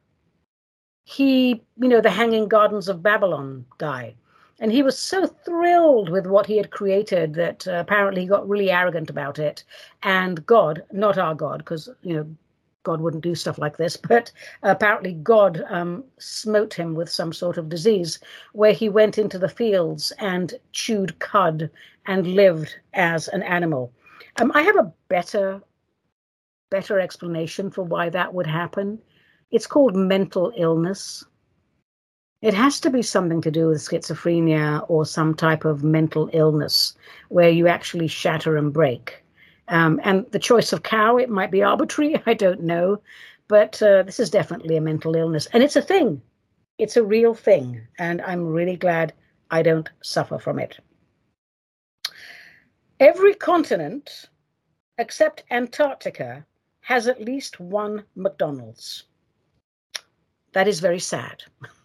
He, the Hanging Gardens of Babylon guy, and he was so thrilled with what he had created that apparently he got really arrogant about it. And God, not our God, because, God wouldn't do stuff like this, but apparently God smote him with some sort of disease where he went into the fields and chewed cud and lived as an animal. I have a better explanation for why that would happen. It's called mental illness. It has to be something to do with schizophrenia or some type of mental illness where you actually shatter and break. And the choice of cow, it might be arbitrary, I don't know, but this is definitely a mental illness. And it's a thing. It's a real thing. And I'm really glad I don't suffer from it. Every continent, except Antarctica, has at least one McDonald's. That is very sad.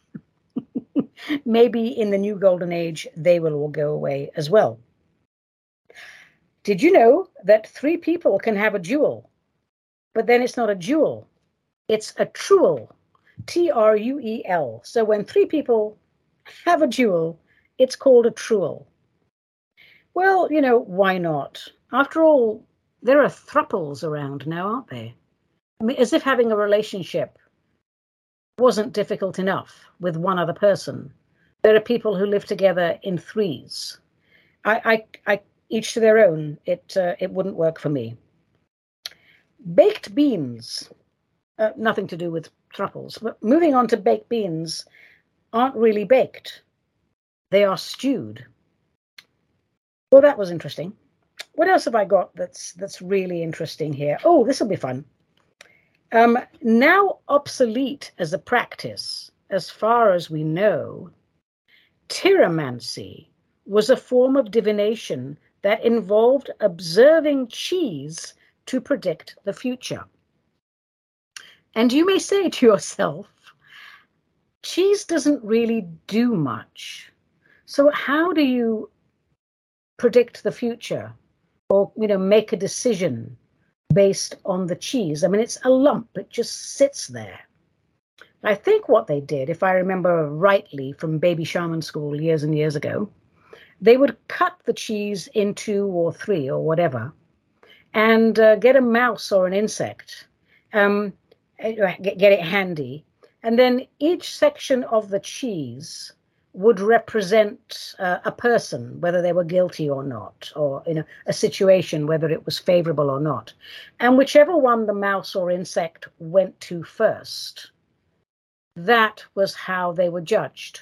Maybe in the new golden age, they will all go away as well. Did you know that 3 people can have a duel? But then it's not a duel. It's a truel. Truel. So when 3 people have a duel, it's called a truel. Well, why not? After all, there are thruples around now, aren't there? I mean, as if having a relationship wasn't difficult enough with one other person. There are people who live together in 3s. I each to their own. It wouldn't work for me. Baked beans, nothing to do with truffles, but moving on to baked beans, aren't really baked. They are stewed. Well, that was interesting. What else have I got that's really interesting here? Oh, this will be fun. Now obsolete as a practice, as far as we know, tyromancy was a form of divination that involved observing cheese to predict the future. And you may say to yourself, cheese doesn't really do much. So how do you predict the future or, make a decision based on the cheese? I mean, it's a lump. It just sits there. I think what they did, if I remember rightly from baby shaman school years and years ago, they would cut the cheese in 2 or 3 or whatever and get a mouse or an insect, get it handy. And then each section of the cheese would represent a person, whether they were guilty or not, or a situation, whether it was favorable or not. And whichever one the mouse or insect went to first, that was how they were judged.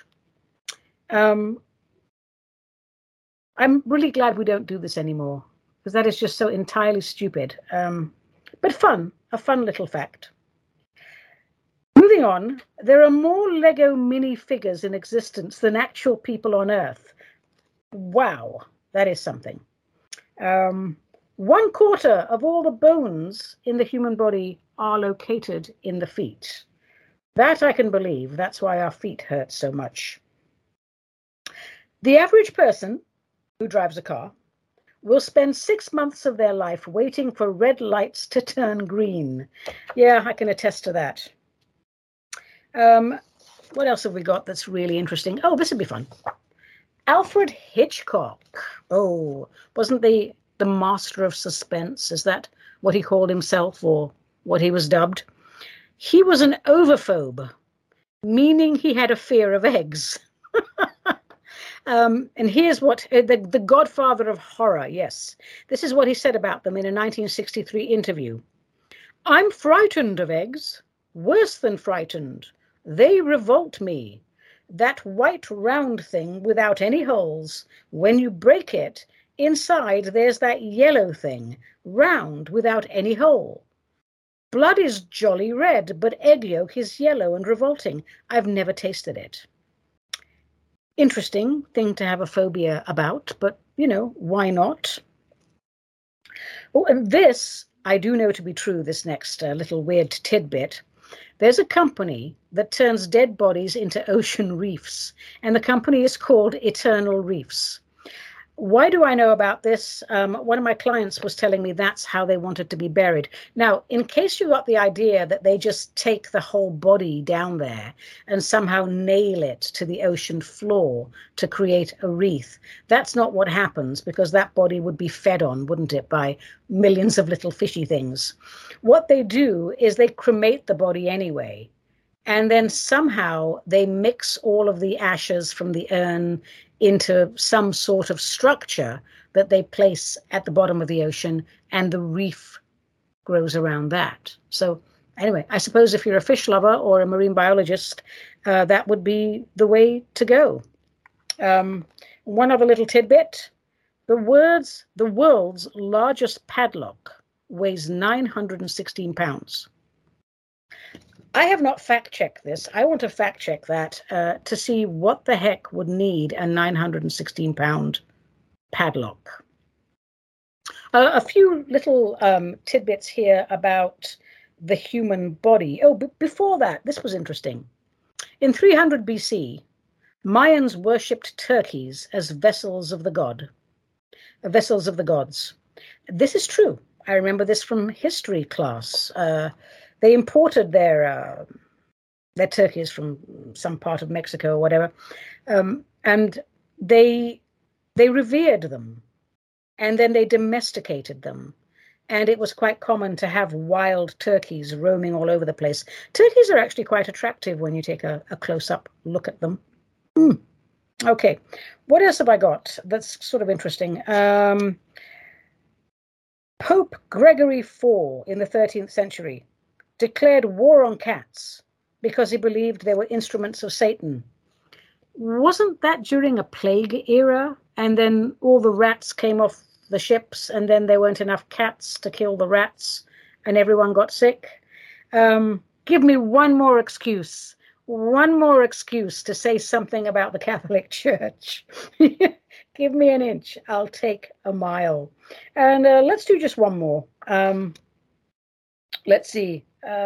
I'm really glad we don't do this anymore, because that is just so entirely stupid. But fun, a fun little fact. Moving on, there are more Lego minifigures in existence than actual people on Earth. Wow, that is something. 1/4 of all the bones in the human body are located in the feet. That I can believe. That's why our feet hurt so much. The average person who drives a car will spend 6 months of their life waiting for red lights to turn green. Yeah, I can attest to that. What else have we got that's really interesting? Oh, this would be fun. Alfred Hitchcock. Oh, wasn't the master of suspense? Is that what he called himself or what he was dubbed? He was an overphobe, meaning he had a fear of eggs. And here's what the godfather of horror. Yes, this is what he said about them in a 1963 interview. I'm frightened of eggs, worse than frightened. They revolt me. That white round thing without any holes, when you break it, inside there's that yellow thing, round without any hole. Blood is jolly red, but egg yolk is yellow and revolting. I've never tasted it. Interesting thing to have a phobia about, but, why not? Oh, and this, I do know to be true, this next little weird tidbit. There's a company that turns dead bodies into ocean reefs, and the company is called Eternal Reefs. Why do I know about this? One of my clients was telling me that's how they wanted to be buried. Now, in case you got the idea that they just take the whole body down there and somehow nail it to the ocean floor to create a wreath, that's not what happens, because that body would be fed on, wouldn't it, by millions of little fishy things. What they do is they cremate the body anyway. And then somehow they mix all of the ashes from the urn into some sort of structure that they place at the bottom of the ocean, and the reef grows around that. So anyway, I suppose if you're a fish lover or a marine biologist, that would be the way to go. One other little tidbit. The world's largest padlock weighs 916 pounds. I have not fact-checked this. I want to fact-check that to see what the heck would need a 916-pound padlock. A few little tidbits here about the human body. Oh, before that, this was interesting. In 300 BC, Mayans worshipped turkeys as vessels of the gods. This is true. I remember this from history class. They imported their turkeys from some part of Mexico or whatever, and they revered them, and then they domesticated them. And it was quite common to have wild turkeys roaming all over the place. Turkeys are actually quite attractive when you take a close-up look at them. Okay, what else have I got that's sort of interesting? Pope Gregory IV in the 13th century declared war on cats because he believed they were instruments of Satan. Wasn't that during a plague era? And then all the rats came off the ships, and then there weren't enough cats to kill the rats, and everyone got sick. Give me one more excuse to say something about the Catholic Church. Give me an inch, I'll take a mile. And let's do just one more. Let's see.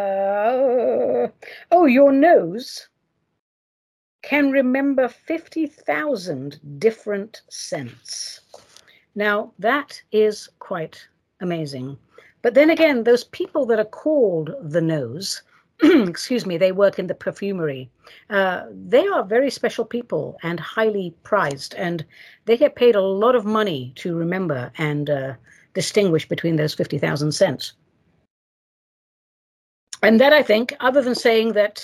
Your nose can remember 50,000 different scents. Now, that is quite amazing. But then again, those people that are called the nose, excuse me, they work in the perfumery. They are very special people and highly prized, and they get paid a lot of money to remember and distinguish between those 50,000 scents. And that, I think, other than saying that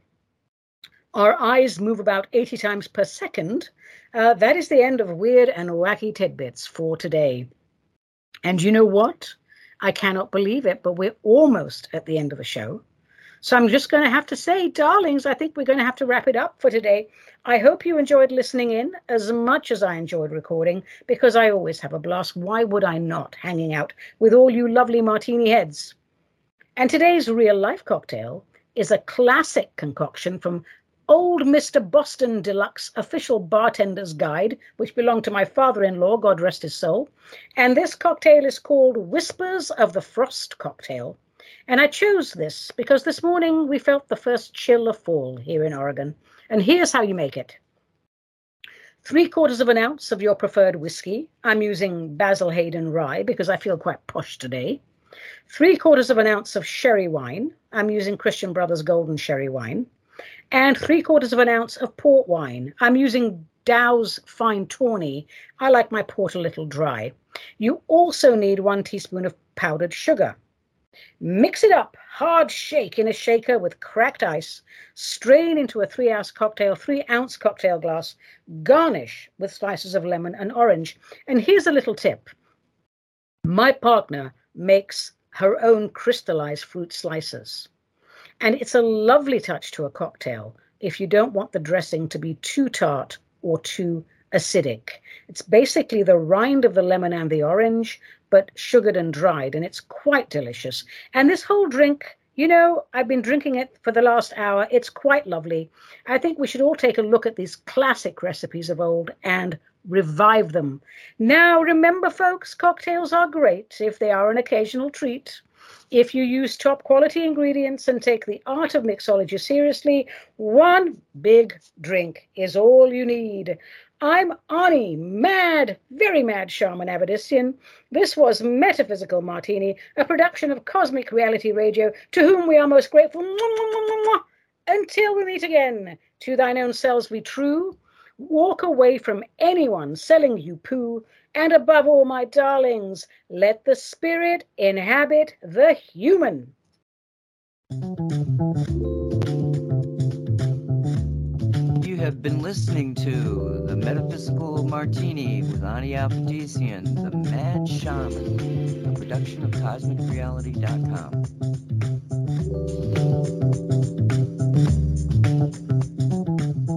our eyes move about 80 times per second, that is the end of weird and wacky tidbits for today. And you know what? I cannot believe it, but we're almost at the end of the show. So I'm just going to have to say, darlings, I think we're going to have to wrap it up for today. I hope you enjoyed listening in as much as I enjoyed recording, because I always have a blast. Why would I not, hanging out with all you lovely martini heads? And today's real-life cocktail is a classic concoction from Old Mr. Boston Deluxe Official Bartender's Guide, which belonged to my father-in-law, God rest his soul. And this cocktail is called Whispers of the Frost Cocktail. And I chose this because this morning we felt the first chill of fall here in Oregon. And here's how you make it. 3/4 of an ounce of your preferred whiskey. I'm using Basil Hayden Rye because I feel quite posh today. 3/4 of an ounce of sherry wine. I'm using Christian Brothers Golden Sherry Wine. And 3/4 of an ounce of port wine. I'm using Dow's Fine Tawny. I like my port a little dry. You also need 1 teaspoon of powdered sugar. Mix it up, hard shake in a shaker with cracked ice, strain into a 3-ounce cocktail glass, garnish with slices of lemon and orange. And here's a little tip. My partner makes her own crystallized fruit slices. And it's a lovely touch to a cocktail if you don't want the dressing to be too tart or too acidic. It's basically the rind of the lemon and the orange, but sugared and dried, and it's quite delicious. And this whole drink, you know, I've been drinking it for the last hour. It's quite lovely. I think we should all take a look at these classic recipes of old and revive them. Now, remember, folks, cocktails are great if they are an occasional treat. If you use top quality ingredients and take the art of mixology seriously, one big drink is all you need. I'm Ani, mad, very mad shaman Avedistian. This was Metaphysical Martini, a production of Cosmic Reality Radio, to whom we are most grateful. Until we meet again, to thine own selves be true. Walk away from anyone selling you poo. And above all, my darlings, let the spirit inhabit the human. You have been listening to The Metaphysical Martini with Ani Alphatesian, the Mad Shaman, a production of CosmicReality.com.